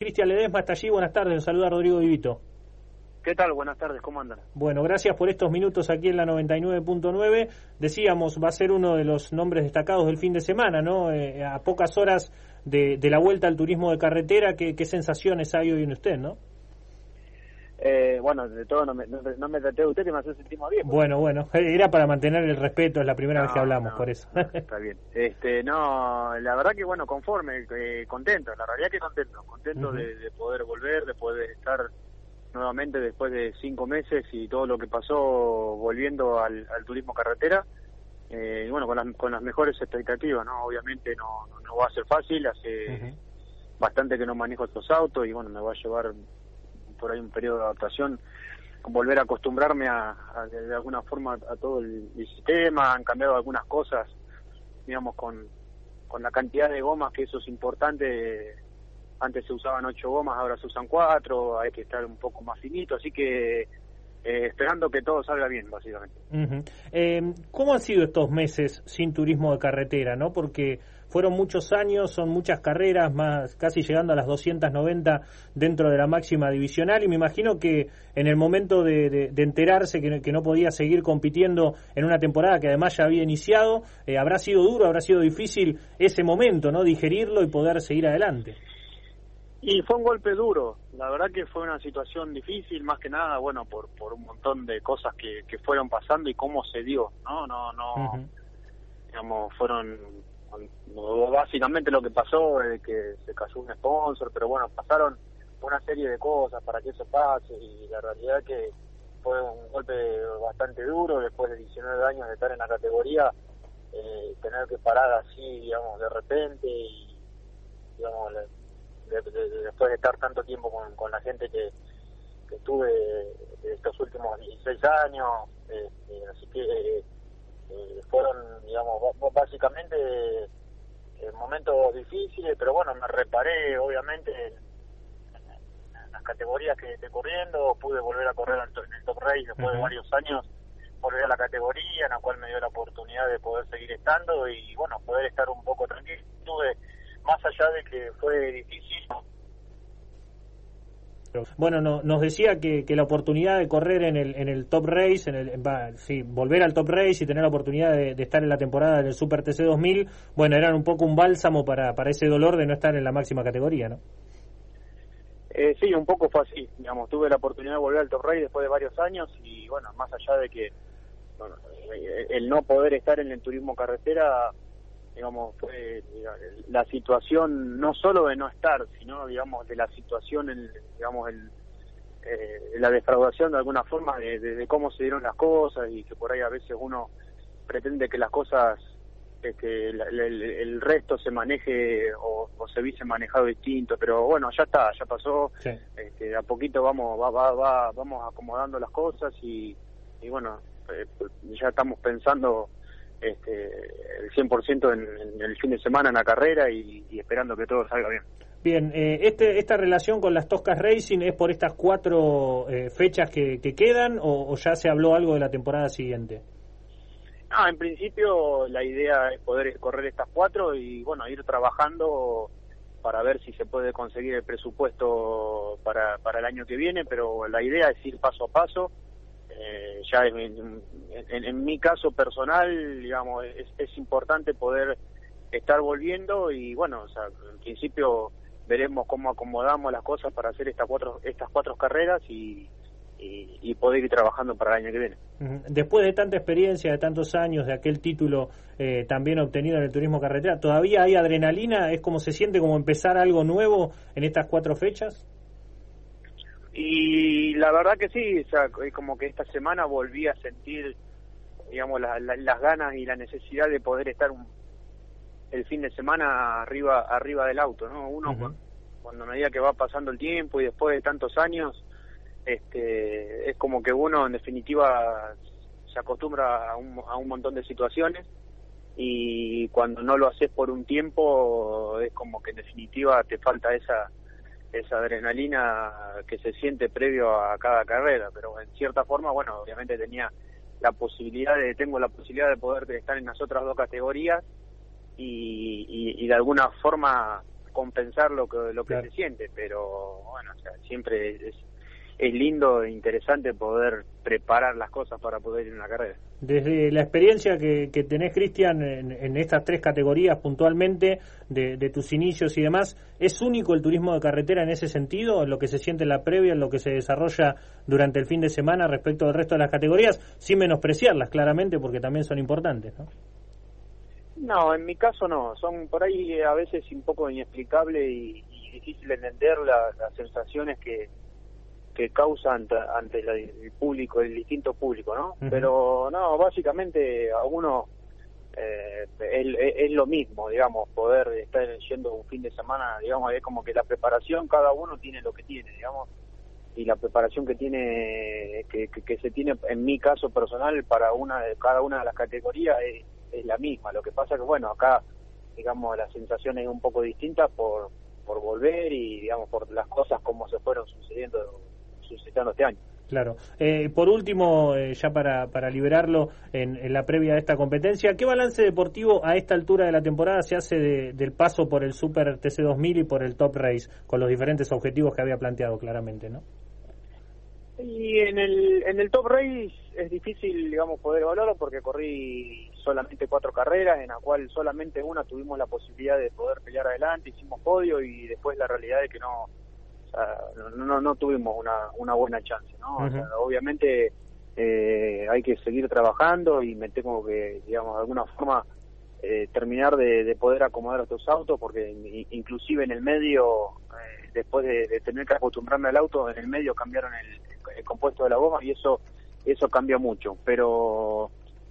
Cristian Ledesma está allí. Buenas tardes, nos saluda Rodrigo Vivito. ¿Qué tal? Buenas tardes, ¿cómo andan? Bueno, gracias por estos minutos aquí en la 99.9. Decíamos, va a ser uno de los nombres destacados del fin de semana, ¿no? A pocas horas de la vuelta al turismo de carretera, ¿qué sensaciones hay hoy en usted, no? Bueno, de todo no me traté de usted, que me hace sentir más bien. Bueno, era para mantener el respeto, es la primera vez que hablamos, por eso. Está bien. No, la verdad que bueno, conforme, contento, la realidad que contento de poder volver, de poder estar nuevamente después de 5 meses y todo lo que pasó volviendo al turismo carretera, y bueno, con las mejores expectativas, ¿no? Obviamente no va a ser fácil, hace bastante que no manejo estos autos y bueno, me va a llevar por ahí un periodo de adaptación, volver a acostumbrarme de alguna forma a todo el sistema. Han cambiado algunas cosas, digamos, con la cantidad de gomas, que eso es importante. Antes se usaban 8 gomas, ahora se usan 4, hay que estar un poco más finito, así que esperando que todo salga bien, básicamente. ¿Cómo han sido estos meses sin turismo de carretera, no? Porque fueron muchos años, son muchas carreras, más casi llegando a las 290 dentro de la máxima divisional, y me imagino que en el momento de enterarse que no podía seguir compitiendo en una temporada que además ya había iniciado, habrá sido duro, habrá sido difícil ese momento, ¿no? Digerirlo y poder seguir adelante. Y fue un golpe duro, la verdad que fue una situación difícil, más que nada, bueno, por un montón de cosas que fueron pasando y cómo se dio, ¿no? Digamos, fueron, básicamente lo que pasó es que se cayó un sponsor, pero bueno, pasaron una serie de cosas para que eso pase, y la realidad que fue un golpe bastante duro después de 19 años de estar en la categoría, tener que parar así, digamos, de repente, y digamos, después de estar tanto tiempo con la gente que estuve estos últimos 16 años, así que fueron, digamos, básicamente momentos difíciles, pero bueno, me reparé obviamente en las categorías que esté corriendo. Pude volver a correr en el Top Race después de varios años, volver a la categoría, en la cual me dio la oportunidad de poder seguir estando y bueno, poder estar un poco tranquilo. Más allá de que fue difícil. Bueno, nos decía que la oportunidad de correr en el Top Race, volver al Top Race y tener la oportunidad de estar en la temporada del Super TC 2000, bueno, eran un poco un bálsamo para ese dolor de no estar en la máxima categoría, ¿no? Sí, un poco fue así, digamos, tuve la oportunidad de volver al Top Race después de varios años y bueno, más allá de que el no poder estar en el turismo carretera, digamos, fue la situación no solo de no estar, sino, digamos, de la situación, la defraudación de alguna forma de cómo se dieron las cosas, y que por ahí a veces uno pretende que las cosas, el resto se maneje o se hubiese manejado distinto, pero bueno, ya está, ya pasó. Sí. A poquito vamos acomodando las cosas y bueno, ya estamos pensando el 100% en el fin de semana en la carrera y esperando que todo salga bien. Bien, esta relación con las Toscas Racing es por estas 4 fechas que quedan, o ya se habló algo de la temporada siguiente. En principio la idea es poder correr estas 4 y bueno, ir trabajando para ver si se puede conseguir el presupuesto para el año que viene, pero la idea es ir paso a paso. Ya en mi caso personal, digamos, es importante poder estar volviendo y bueno, o sea, en principio veremos cómo acomodamos las cosas para hacer estas cuatro carreras y poder ir trabajando para el año que viene. Después de tanta experiencia, de tantos años, de aquel título también obtenido en el turismo carretera, ¿todavía hay adrenalina? ¿Es como se siente como empezar algo nuevo en estas 4 fechas? Y la verdad que sí, o sea, como que esta semana volví a sentir, digamos, las ganas y la necesidad de poder estar el fin de semana arriba del auto, ¿no? Uno cuando a medida que va pasando el tiempo y después de tantos años, es como que uno en definitiva se acostumbra a un montón de situaciones, y cuando no lo haces por un tiempo es como que en definitiva te falta esa adrenalina que se siente previo a cada carrera. Pero en cierta forma, bueno, obviamente tengo la posibilidad de poder estar en las otras 2 categorías y de alguna forma compensar lo que claro. se siente, pero bueno, o sea, siempre es lindo e interesante poder preparar las cosas para poder ir en una carrera. Desde la experiencia que tenés, Cristian, en estas 3 categorías puntualmente, de tus inicios y demás, ¿es único el turismo de carretera en ese sentido, en lo que se siente en la previa, en lo que se desarrolla durante el fin de semana respecto del resto de las categorías, sin menospreciarlas claramente, porque también son importantes, ¿no? No, en mi caso no, son por ahí a veces un poco inexplicable y difícil de entender las sensaciones que causa ante el público, el distinto público, ¿no? Uh-huh. Pero no, básicamente a uno es lo mismo, digamos, poder estar yendo un fin de semana, digamos, es como que la preparación, cada uno tiene lo que tiene, digamos, y la preparación que tiene, que se tiene en mi caso personal para cada una de las categorías es la misma. Lo que pasa que, bueno, acá, digamos, la sensación es un poco distinta por volver y, digamos, por las cosas como se fueron sucediendo este año. Claro. Por último, ya para liberarlo en la previa de esta competencia, ¿qué balance deportivo a esta altura de la temporada se hace del paso por el Super TC2000 y por el Top Race, con los diferentes objetivos que había planteado claramente, ¿no? Y en el Top Race es difícil, digamos, poder evaluarlo porque corrí solamente 4 carreras, en la cual solamente una tuvimos la posibilidad de poder pelear adelante, hicimos podio y después la realidad es que no tuvimos una buena chance, ¿no? Uh-huh. O sea, obviamente hay que seguir trabajando y me tengo que, digamos, de alguna forma terminar de poder acomodar estos autos, porque inclusive en el medio, después de tener que acostumbrarme al auto, en el medio cambiaron el compuesto de la goma y eso cambia mucho, pero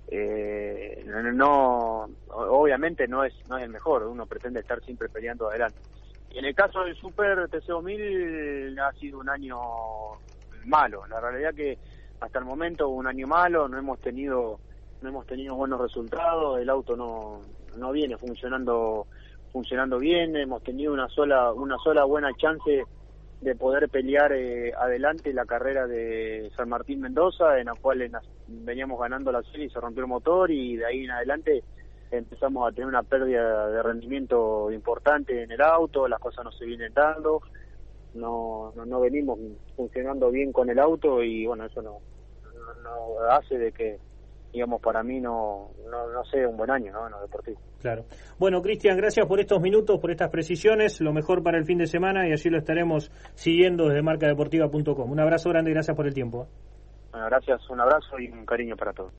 no, obviamente no es el mejor, uno pretende estar siempre peleando adelante. Y en el caso del Super TC2000 ha sido un año malo, la realidad que hasta el momento un año malo, no hemos tenido buenos resultados, el auto no viene funcionando bien, hemos tenido una sola buena chance de poder pelear adelante la carrera de San Martín Mendoza, en la cual veníamos ganando la serie y se rompió el motor, y de ahí en adelante empezamos a tener una pérdida de rendimiento importante en el auto, las cosas no se vienen dando, no venimos funcionando bien con el auto, y bueno, eso no hace de que, digamos, para mí no sea un buen año, ¿no? En lo deportivo. Claro. Bueno, Cristian, gracias por estos minutos, por estas precisiones, lo mejor para el fin de semana, y allí lo estaremos siguiendo desde marcadeportiva.com. Un abrazo grande y gracias por el tiempo. Bueno, gracias, un abrazo y un cariño para todos.